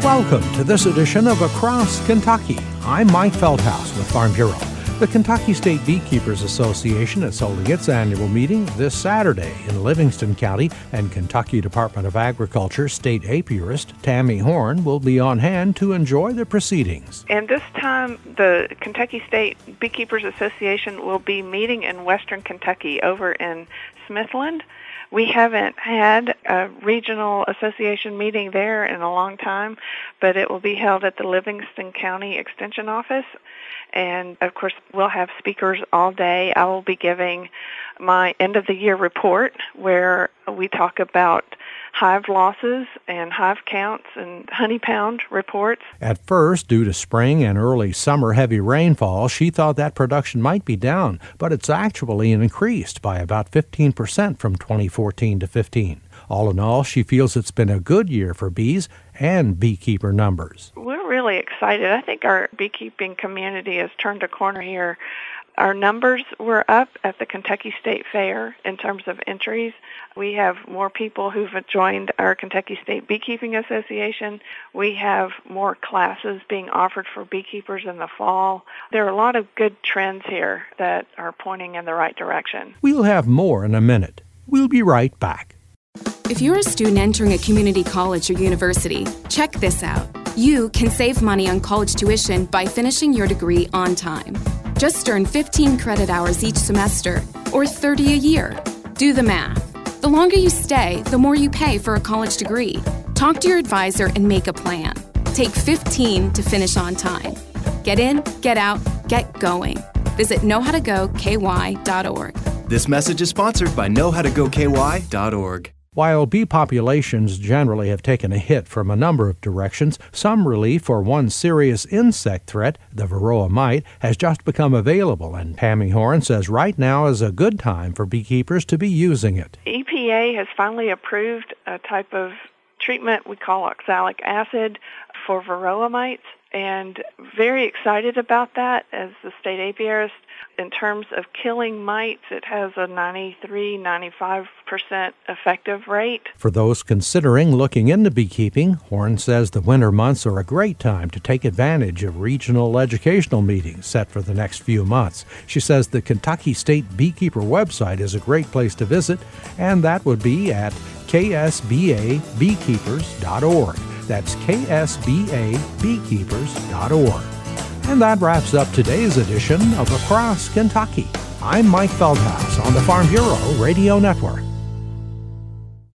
Welcome to this edition of Across Kentucky. I'm Mike Feldhaus with Farm Bureau. The Kentucky State Beekeepers Association is holding its annual meeting this Saturday in Livingston County, and Kentucky Department of Agriculture state apiarist Tammy Horn will be on hand to enjoy the proceedings. And this time, the Kentucky State Beekeepers Association will be meeting in western Kentucky over in Smithland. We haven't had a regional association meeting there in a long time, but it will be held at the Livingston County Extension Office. And, of course, we'll have speakers all day. I will be giving my end-of-the-year report where we talk about hive losses and hive counts and honey pound reports. At first, due to spring and early summer heavy rainfall, she thought that production might be down, but it's actually increased by about 15% from 2014 to 15. All in all, she feels it's been a good year for bees and beekeeper numbers. We're really excited. I think our beekeeping community has turned a corner here. Our numbers were up at the Kentucky State Fair in terms of entries. We have more people who've joined our Kentucky State Beekeeping Association. We have more classes being offered for beekeepers in the fall. There are a lot of good trends here that are pointing in the right direction. We'll have more in a minute. We'll be right back. If you're a student entering a community college or university, check this out. You can save money on college tuition by finishing your degree on time. Just earn 15 credit hours each semester, or 30 a year. Do the math. The longer you stay, the more you pay for a college degree. Talk to your advisor and make a plan. Take 15 to finish on time. Get in, get out, get going. Visit knowhowtogoky.org. This message is sponsored by knowhowtogoky.org. While bee populations generally have taken a hit from a number of directions, some relief for one serious insect threat, the Varroa mite, has just become available, and Tammy Horn says right now is a good time for beekeepers to be using it. EPA has finally approved a type of treatment we call oxalic acid for Varroa mites, and very excited about that as the state apiarist. In terms of killing mites, it has a 93-95% effective rate. For those considering looking into beekeeping, Horn says the winter months are a great time to take advantage of regional educational meetings set for the next few months. She says the Kentucky State Beekeeper website is a great place to visit, and that would be at ksbabeekeepers.org. That's ksbabeekeepers.org. And that wraps up today's edition of Across Kentucky. I'm Mike Feldhaus on the Farm Bureau Radio Network.